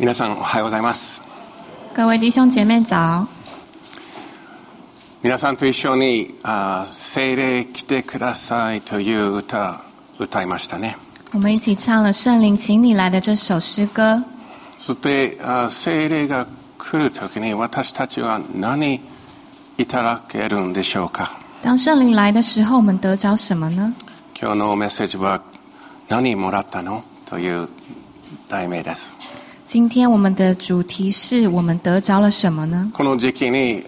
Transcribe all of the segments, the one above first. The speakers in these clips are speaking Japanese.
皆さんおはようございます。 各位弟兄姐妹早。 皆さんと一緒に聖霊来てくださいという歌いましたね。 我们一起唱了圣灵请你来的这首诗歌。 そして聖霊が来るときに私たちは何いただけるんでしょうか。 当圣灵来的时候，我们得着什么呢？ 今日のメッセージは何もらったのという題名です。 今天我们的主题是我们得着了什么呢？ この時期に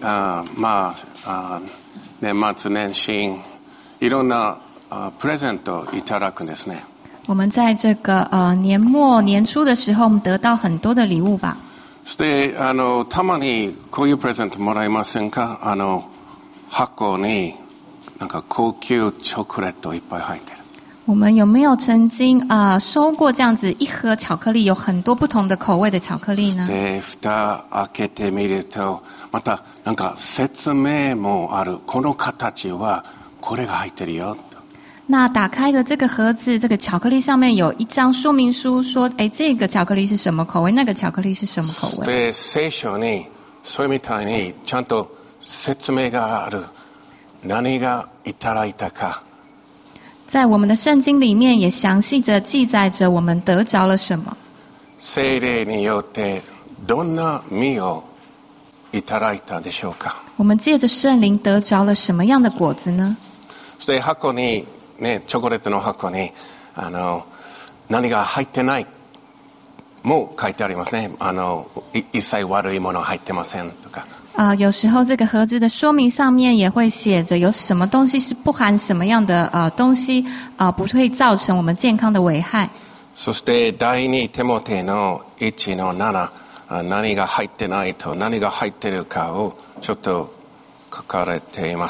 年末年始いろんなプレゼントをいただくんですね。 我们在这个年末年初的时候，我们得到很多的礼物吧。 そしてたまにこういうプレゼントもらえませんか？箱になんか高級チョコレートいっぱい入ってる。 我们有没有曾经收过这样子一盒巧克力，有很多不同的口味的巧克力呢？ で蓋開けてみるとまたなんか説明もある。この形はこれが入ってるよ。 那打开的这个盒子，这个巧克力上面有一张说明书，说，这个巧克力是什么口味，那个巧克力是什么口味。 で聖書にそれみたいにちゃんと説明がある。何がいただいたか。 在我们的圣经里面也详细的记载着我们得着了什么。 聖霊によってどんな実をいただいたでしょうか。 我们借着圣灵得着了什么样的果子呢？ そして箱にね、チョコレートの箱に何が入ってないも書いてありますね。一切悪いもの入ってませんとか。 有时候这个盒子的说明上面也会写着有什么东西是不含什么样的东西不会造成我们健康的危害。 そして第二テモテの1の7、何が入ってないと何が入ってるかをちょっと書かれています。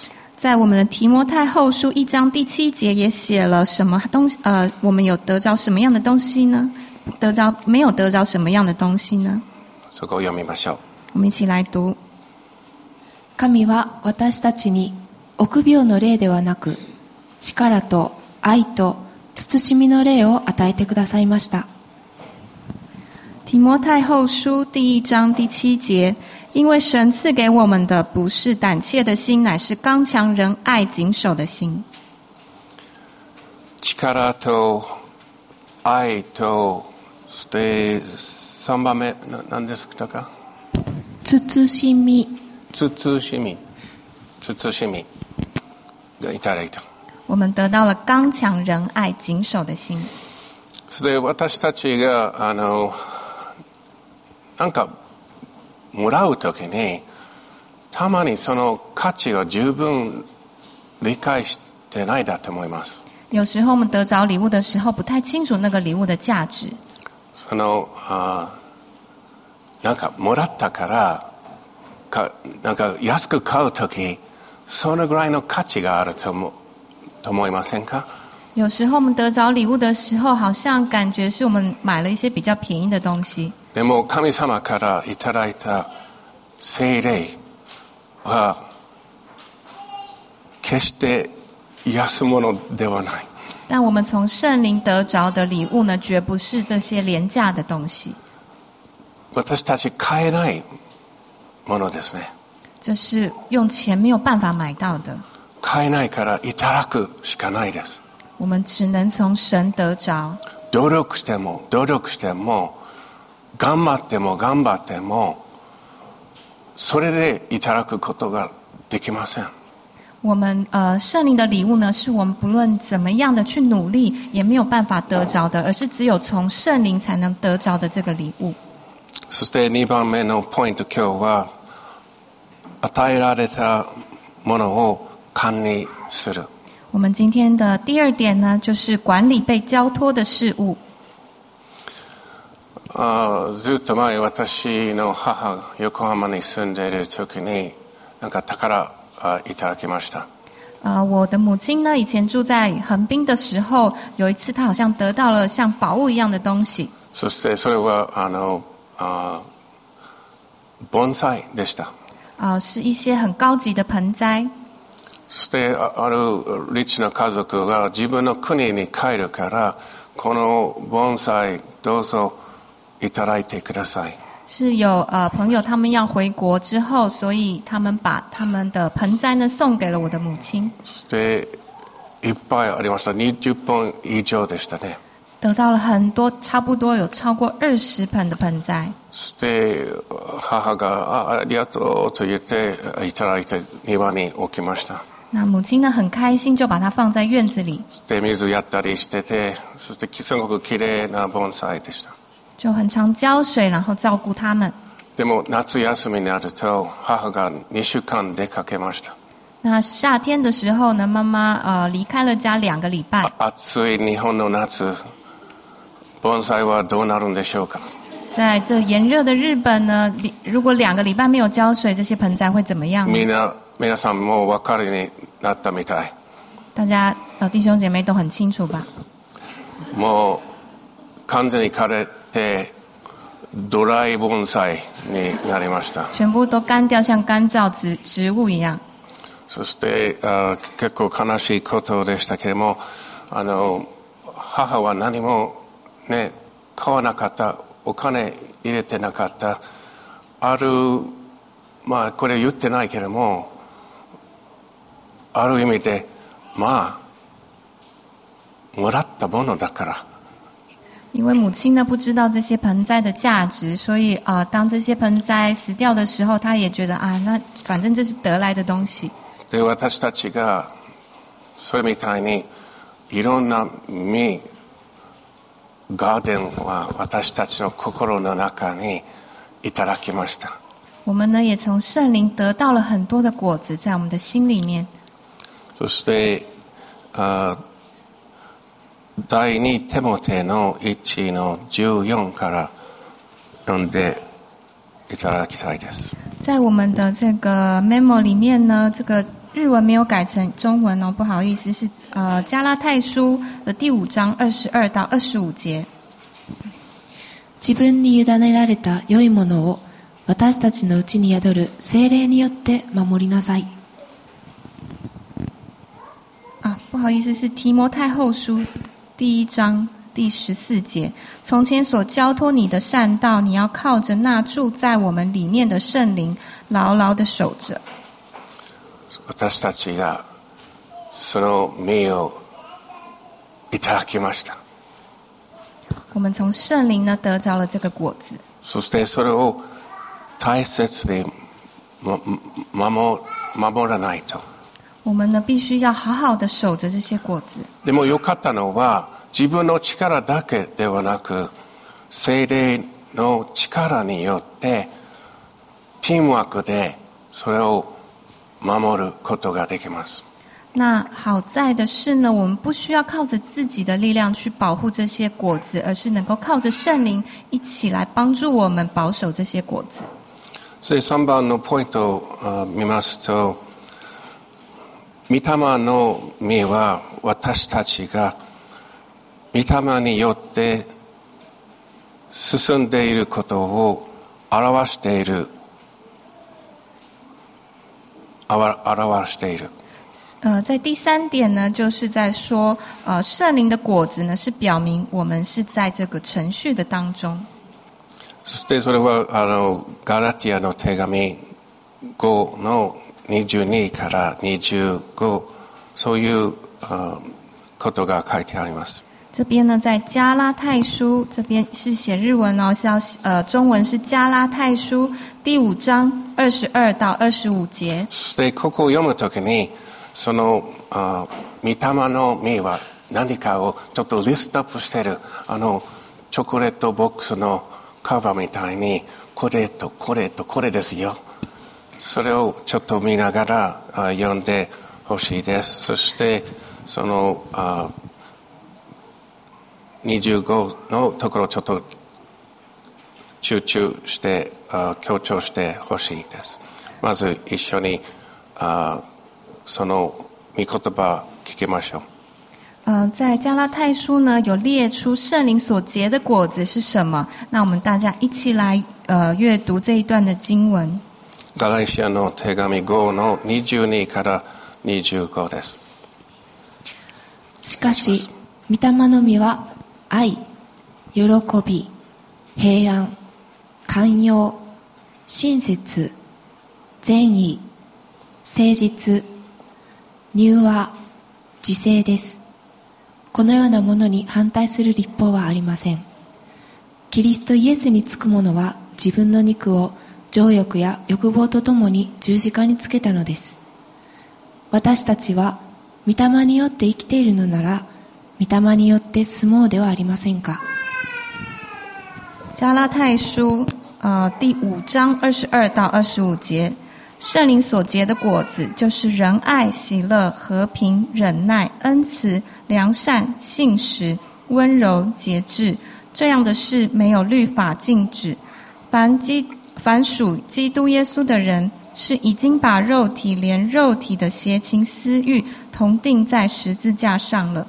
在我们的提摩太后书1章第7节也写了什么东西我们有得着什么样的东西呢？没有得着什么样的东西呢？ そこを読みましょう。 我们一起来读。 神は私たちに臆病の霊ではなく力と愛と慎みの霊を与えてくださいました。 提摩太后书第1章第7节，因为神赐给我们的不是胆怯的心，乃是刚强仁爱谨守的心。 力と愛とそして3番目何ですか？ 慎みがいただいた。 我们得到了刚强仁愛謹守的心。 それで私たちがなんかもらうときにたまにその価値を十分理解してないだと思います。 有时候我们得着礼物的时候不太清楚那个礼物的价值。 なんかもらったからなんか安く買うときそのぐらいの価値があると思いませんか？ 有时候我们得着礼物的时候好像感觉是我们買了一些比較便宜的東西。 でも神様からいただいた聖霊は決して安物ではない。 但我们从聖靈得着的禮物呢，絕不是這些廉價的東西。 私たち買えないものですね。 這是用錢沒有辦法買到的。 買えないからいただくしかないです。 我們只能從神得着。 努力しても頑張ってもそれでいただくことができません。 我們聖靈的禮物呢，是我們不論怎麼樣的去努力，也沒有辦法得着的，而是只有從聖靈才能得着的這個禮物。 そして2番目のポイント、今日は与えられたものを管理する。 我們今天的第二點呢，就是管理被交託的事物。 ずっと前、私の母横浜に住んでいる時になんか宝いただきました。 我的母親呢，以前住在橫濱的時候，有一次她好像得到了像寶物一樣的東西。 そしてそれは盆栽でした。 是一些很高級的盆栽。 そしてあるリッチな家族が自分の国に帰るからこの盆栽どうぞいただいてください。 是有朋友他们要回国之后，所以他们把他们的盆栽呢送给了我的母亲。 そしていっぱいありました。20本以上でしたね。 得到了很多，差不多有超过20盆的盆栽。 そして母がありがとうと言っていただいて庭に置きました。 那母亲呢很开心，就把它放在院子里， そして水やったりしてて、そしてすごく綺麗な盆栽でした。 就很常浇水，然后照顾它们。 でも夏休みになると母が2週間出かけました。 那夏天的时候呢，妈妈离开了家2个礼拜。 暑い日本の夏、盆栽はどうなるんでしょうか。 在这炎热的日本呢，如果2个礼拜没有浇水，这些盆栽会怎么样呢？ 皆さんもお分かりになったみたい。 大家弟兄姐妹都很清楚吧？ もう完全に枯れてドライ盆栽になりました。 全部都干掉，像干燥植物一样。 そして結構悲しいことでしたけれども、母は何もね買わなかった、お金入れてなかった、これ言ってないけれども、ある意味でもらったものだから。 因为母亲呢不知道这些盆栽的价值，所以当这些盆栽死掉的时候，她也觉得那反正这是得来的东西。 で私たちがそれみたいにいろんなガーデンは私たちの心の中にいただきました。 我们呢也从圣灵得到了很多的果子在我们的心里面。 そして第2テモテの1の14から読んでいただきたいです。 在我们的这个 memo 里面呢，这个日文没有改成中文哦，不好意思，是加拉太書的第5章22到25節。 自分に委ねられた良いものを私たちのうちに宿る聖霊によって守りなさい。 不好意思，是提摩太后书第1章第14節。從前所交託你的善道，你要靠着那住在我們裡面的聖靈，牢牢地守着。 私たちがその実をいただきました。 我們從聖靈呢得着了這個果子。 そしてそれを大切に守らないと。 我們呢必須要好好的守着這些果子。 でも良かったのは自分の力だけではなく聖霊の力によってチームワークでそれを守ることができます。 那好在的是呢，我们不需要靠着自己的力量去保護這些果子，而是能夠靠着聖靈一起來幫助我們保守這些果子。 それ3番のポイントを見ますと、御霊の実は私たちが御霊によって進んでいることを表している。 在第3點呢，就是在說，聖靈的果子呢，是表明我們是在這個程序的當中。 そしてそれはガラティアの手紙5の22から25、そういうことが書いてあります。 這邊呢，在加拉太書，這邊是寫日文哦，是要中文是加拉太書第5章22到25節。 そしてここを読むときに、その御霊の実は何かをちょっとリストアップしている、チョコレートボックスのカバーみたいに、これとこれとこれですよ。それをちょっと見ながら読んでほしいです。そしてその25のところをちょっと集中して強調してほしいです。まず一緒にその御言葉聞きましょう。 在加拉太書呢，有列出聖靈所結的果子是什麼？那我們大家一起來閱讀這一段的經文。 ガラシアの手紙5の22から25です。 しかし、御霊の実は愛、喜び、 平安、寛容、親切、善意、誠実、柔和、自制です。このようなものに反対する律法はありません。キリストイエスにつく者は自分の肉を情欲や欲望とともに十字架につけたのです。私たちは御霊によって生きているのなら、御霊によって住もうではありませんか。 加拉太书第5章22到25节，圣灵所结的果子就是仁爱、喜乐、和平、忍耐、恩慈、良善、信实、温柔、节制。这样的事没有律法禁止。凡属基督耶稣的人，是已经把肉体连肉体的邪情私欲同钉在十字架上了。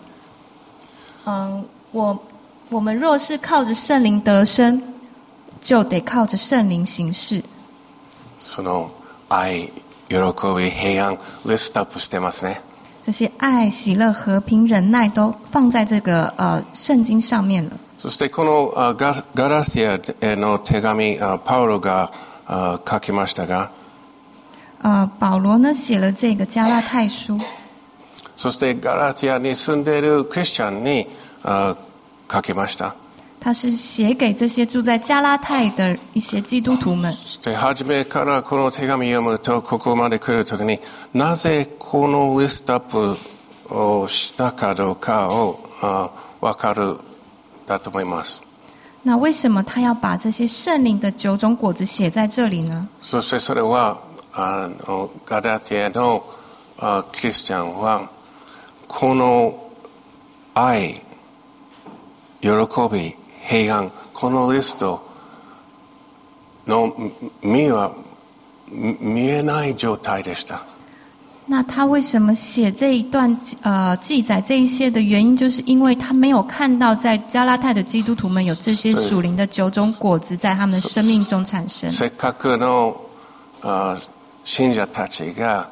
我们若是靠着圣灵得生，就得靠着圣灵行事。 その愛、喜び、平安リストアップしてますね。 这些爱、喜乐、和平、忍耐都放在这个圣经上面了。 そしてこのガラティアへの手紙、パウロが書きましたが、 保罗呢写了这个加拉太书。 そしてガラティアに住んでいるクリスチャンに書きました。 他是写给这些住在加拉太的一些基督徒们。 そして初めからこの手紙を読むと、ここまで来るときになぜこのリストアップをしたかどうかを分かるだと思います。 那为什么他要把这些圣灵的9种果子写在这里呢？ そしてそれはガラティアのクリスチャンはこの愛、喜び、平安、このリストの実は見えない状態でした。 那他为什么写这一段记载这一些的原因，就是因为他没有看到在加拉太的基督徒们有这些属灵的9种果子在他们的生命中产生。 せっかくの信者たちが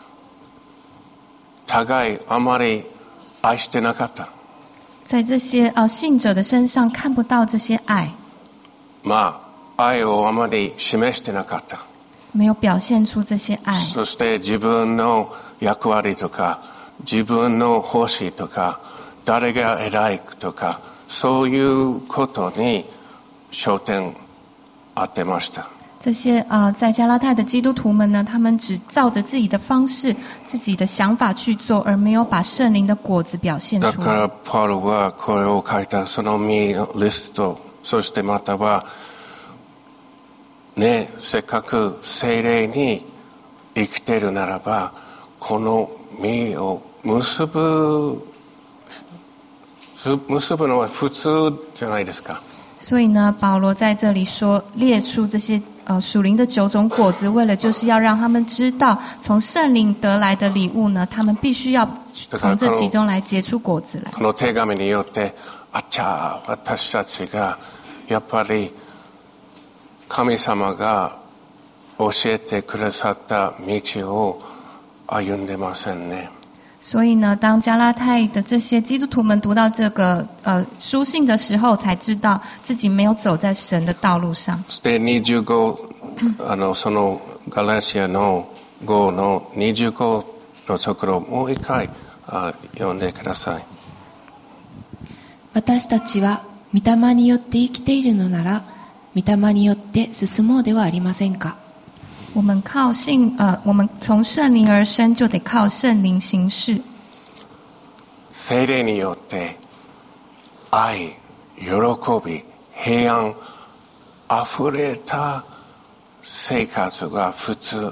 互いあまり愛してなかった。 在这些信者的身上看不到这些愛。 愛をあまり示してなかった。 没有表现出这些愛。 そして自分の役割とか、自分の奉仕とか、誰が偉いとか、そういうことに焦点当てました。 这些在加拉太的基督徒们呢，他们只照着自己的方式、自己的想法去做，而没有把圣灵的果子表现出来。 だからパウロはこれを書いたその実のリスト、そしてまたはね、せっかく聖霊に生きているならば、この実を結ぶのは普通じゃないですか。 所以呢，保罗在这里说，列出这些属灵的9种果子，为了就是要让他们知道，从圣灵得来的礼物呢，他们必须要从这其中来结出果子来。 この手紙によって、私たちがやっぱり神様が教えてくださった道を歩んでませんね。 所以呢，当加拉太的这些基督徒们读到这个书信的时候，才知道自己没有走在神的道路上。 そして25そのガラシアの5の25のところもう一回読んでください。 私たちは御霊によって生きているのなら、御霊によって進もうではありませんか。 我们从圣灵而生，就得靠圣灵行事。 聖霊によって愛、喜び、平安あふれた生活が普通。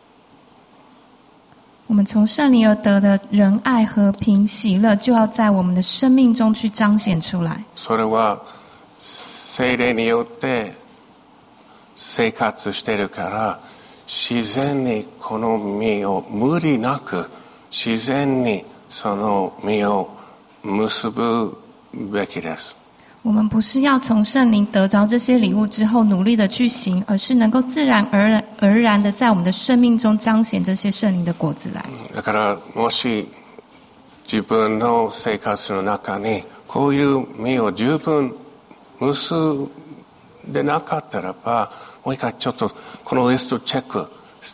我们从圣灵而得的仁爱、和平、喜乐，就要在我们的生命中去彰显出来。 それは聖霊によって生活しているから、自然にこの実を無理なく自然にその実を結ぶべきです。 我们不是要从圣灵得着这些礼物之后努力的去行，而是能够自然而然的在我们的生命中彰显这些圣灵的果子来。 だからもし自分の生活の中にこういう実を十分結でなかったらば、もう一回ちょっとこのリストチェックして、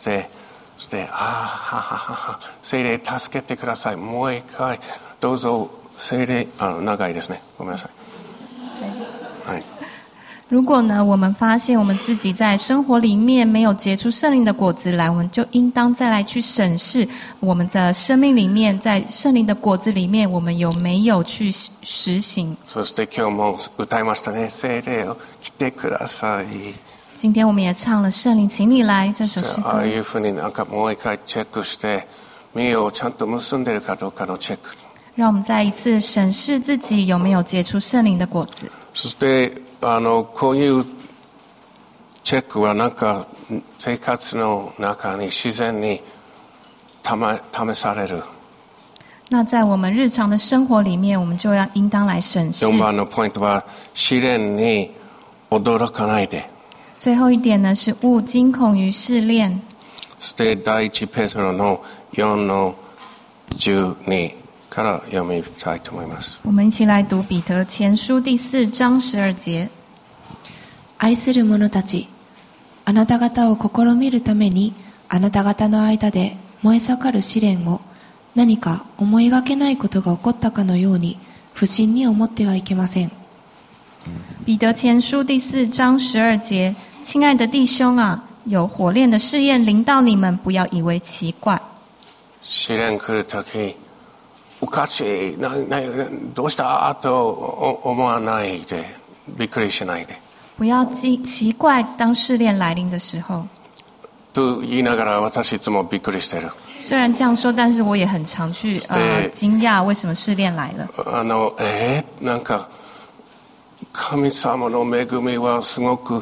聖霊助けてください。もう一回、どうぞ、聖霊、長いですね。ごめんなさい。はい。 如果呢，我们发现我们自己在生活里面没有结出圣灵的果子来，我们就应当再来去审视我们的生命里面，在圣灵的果子里面，我们有没有去实行。 そして今日も歌いましたね。聖霊を来てください。 今天我们也唱了《聖靈，請你來》这首詩歌。 ああいうふうになんかもう一回チェックして、身をちゃんと結んでるかどうかのチェック。 让我们再一次审视自己有没有结出圣灵的果子。 そしてこういうチェックはなんか生活の中に自然に試される。 那在我们日常的生活里面，我们就要应当来审视。 4番のポイントは試練に驚かないで。 最後一点呢是勿驚恐於試煉。 そして第一ペテロの4の12から読みたいと思います。 我们一起来读彼得前書第4章12節。 愛する者たち、あなた方を試みるために、あなた方の間で燃え盛る試練を、何か思いがけないことが起こったかのように、不審に思ってはいけません。 彼得前書第4章12節，亲爱的弟兄啊，有火炼的试验临到你们，不要以为奇怪。 試練来るとき、おかしい、どうしたと思わないで、びっくりしないで。 不要奇怪，当試炼來臨的時候。 と言いながら私いつもびっくりしてる。 虽然这样说，但是我也很常去驚訝為什麼試煉來了。 なんか神様の恵みはすごく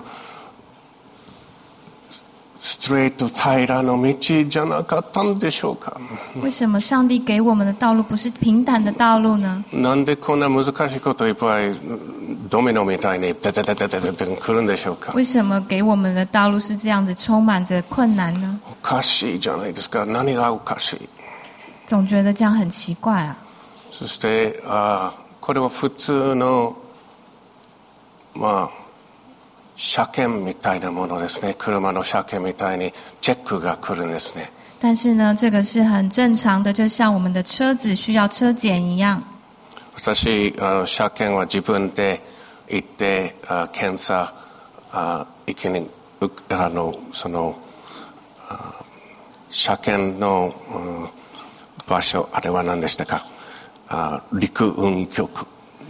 ストレート平らの道じゃなかったんでしょうか。 為什麼上帝給我們的道路不是平坦的道路呢？ なんでこんな難しいこといっぱいドミノみたいに来るんでしょうか。 為什麼給我們的道路是這樣子充滿着困難呢？ おかしいじゃないですか。何がおかしい。 總覺得這樣很奇怪啊。 そしてこれは普通の車検みたいなものですね。車の車検みたいにチェックが来るんですね。 但是呢，这个是很正常的，就像我们的車子需要車檢一樣。 私車検は自分で行って検査行きにその車検の場所あれは何でしたか。陸運局。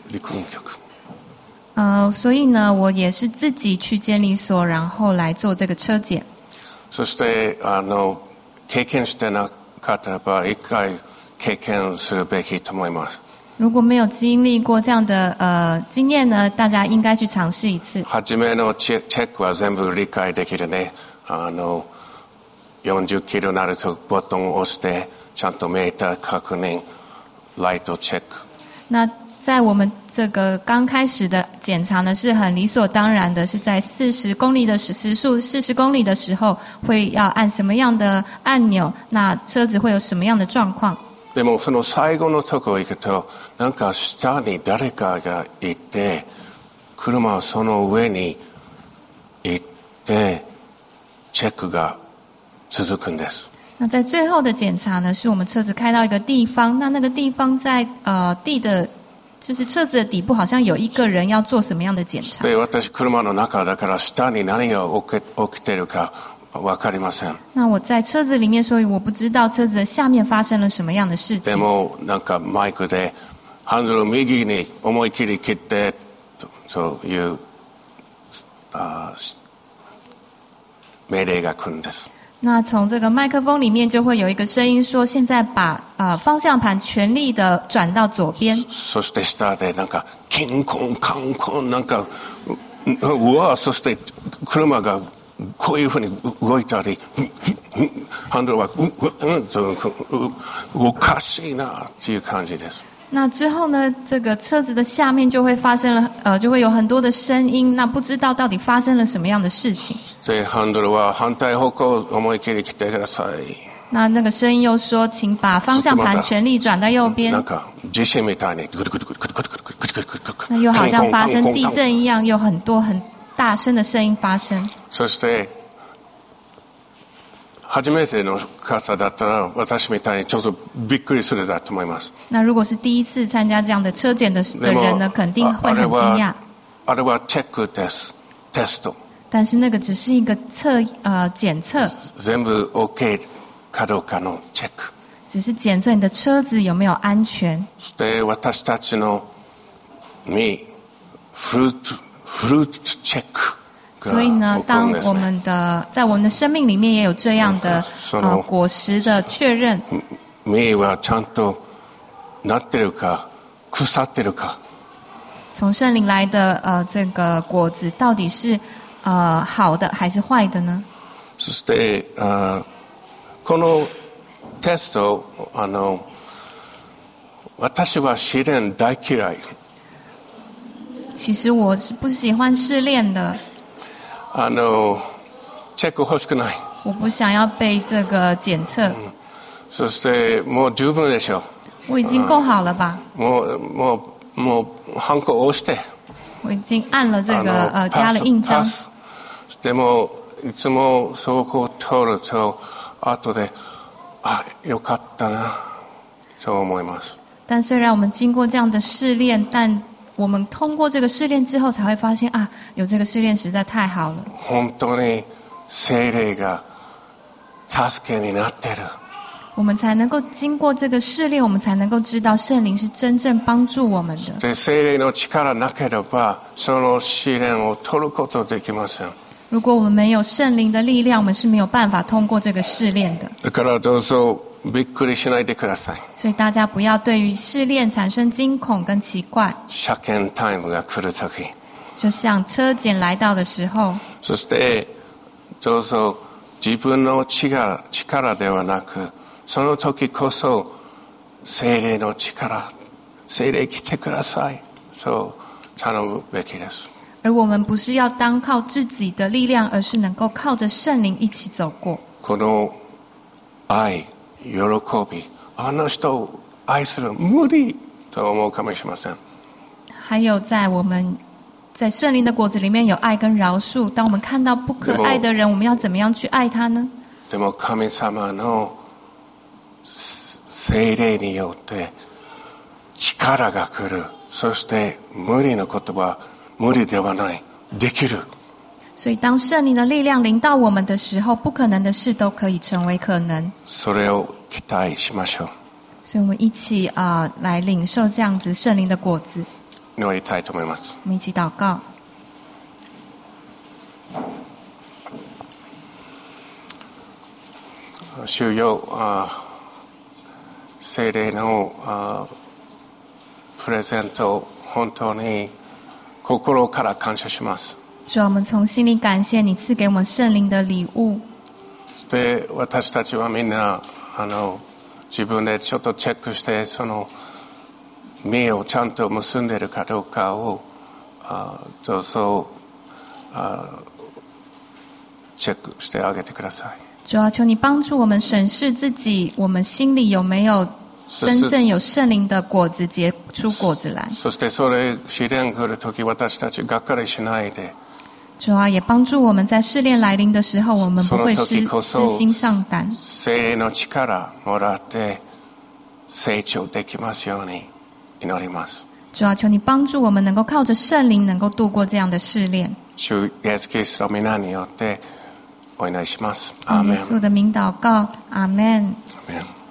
所以呢，我也是自己去监理所，然后来做这个車檢。 そして経験してなかったらば一回経験するべきと思います。 如果没有经历过这样的经验呢，大家应该去尝試一次。 初めのチェックは全部理解できるね。40キロになるとボタンを押してちゃんとメーター確認、ライトチェック。 那在我们这个刚开始的检查呢，是很理所当然的，是在40公里的时速40公里的时候，会要按什么样的按钮，那车子会有什么样的状況。 でもその最後のとこ行くと、なんか下に誰かがいて、車はその上に行ってチェックが続くんです。 那在最後的檢查呢，是我們車子開到一個地方，那個地方在地的。就是車子的底部好像有一個人要做什麼樣的檢查。 で、私車の中だから下に何が起きてるか分かりません。 那我在車子裡面，所以我不知道車子的下面發生了什麼樣的事情。 でもなんかマイクでハンドル右に思い切り切ってそういう命令が来るんです。 那从这个麦克风里面就会有一个声音说：“现在把方向盘全力的转到左边。” そして下でなんかキンコンカンコンなんかうわ、そして車がこういうふうに動いたり、ハンドルはおかしいなっていう感じです。 那之后呢，这个车子的下面就会发生了就会有很多的声音，那不知道到底发生了什么样的事情。 で、ハンドルは反対方向思い切り切ってください。 那个声音又说，请把方向盘全力转到右边。 なんか地震みたいにグルグルグルグルグルグルグルグルグル。 那又好像发生地震一样，有很多很大声的声音发生。 そして初めての方だったら私みたいにちょっとびっくりするだと思います。 那如果是第一次参加这样的车检的人呢，肯定会很惊讶。 あれはチェックです。テスト。 但是那个只是一个检测， 全部 OK かどうかのチェック。 只是检测你的车子有没有安全。 そして私たちの身フルーツチェック。 所以呢，当我们的在我们的生命里面也有这样的果实的确认。 身はちゃんとなってるか腐ってるか。 从圣灵来的这个果子到底是好的还是坏的呢？ そしてこのテスト私は試練大嫌い。 其实我是不喜欢试炼的。 チェック欲しくない。 我不想要被这个检测。 そしてもう十分でしょう。 我已经够好了吧？ もうハンコを押して。 我已经按了这个压了印章。 でもいつもそこを通ると後でよかったなそう思います。 但虽然我们经过这样的试炼，但我们通过这个试炼之后，才会发现有这个试炼实在太好了。 本当に聖霊が助けになってる。 我们才能够经过这个试炼，我们才能够知道圣灵是真正帮助我们的。 で聖霊の力なければその試練を取ることできません。 如果我们没有圣靈的力量，我们是没有辦法通過這個試煉的。 だからどうぞびっくりしないでください。 所以大家不要對於試煉產生驚恐跟奇怪。 車検タイムが来るとき。 就像車檢來到的時候。 そしてどうぞ自分の力ではなく、その時こそ聖霊の力、聖霊来てください。そう頼むべきです。 而我们不是要单靠自己的力量，而是能够靠着圣灵一起走过。 この愛、喜び、あの人を愛する無理と思うかもしれません。 还有在圣灵的果子里面有愛跟饒恕。当我们看到不可愛的人，我们要怎么样去愛他呢？ でも神様の聖霊によって力が来る。そして無理のことは無理ではない。できる。 所以当圣灵的力量临到我们的时候，不可能的事都可以成为可能。 それを期待しましょう。 所以我们一起来领受这样子圣灵的果子。 祈りたいと思います。 我们一起祷告。 主よ、聖霊のプレゼント本当に心から感謝します。 主啊，我们从心里感谢你赐给我们圣灵的礼物。 で、私たちはみんな自分でちょっとチェックしてその実をちゃんと結んでいるかどうかをどうぞチェックしてあげてください。 主啊，求你帮助我们审视自己，我们心里有没有真正有聖靈的果子結出果子來。 そしてそれ試練来るとき私たちがっかりしないで。 主啊，也幫助我們在試煉來臨的時候，我們不會失心喪膽。 聖靈の力もらって成長できますように祈ります。 主啊，求你幫助我們能夠靠着聖靈，能夠度過這樣的試煉。 主イエスキリストの皆によってお祈りします。 阿門。耶穌的名禱告，阿門。 阿門。